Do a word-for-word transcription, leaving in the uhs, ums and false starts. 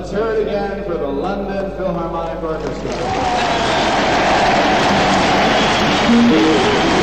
Let's hear it again for the London Philharmonic Orchestra.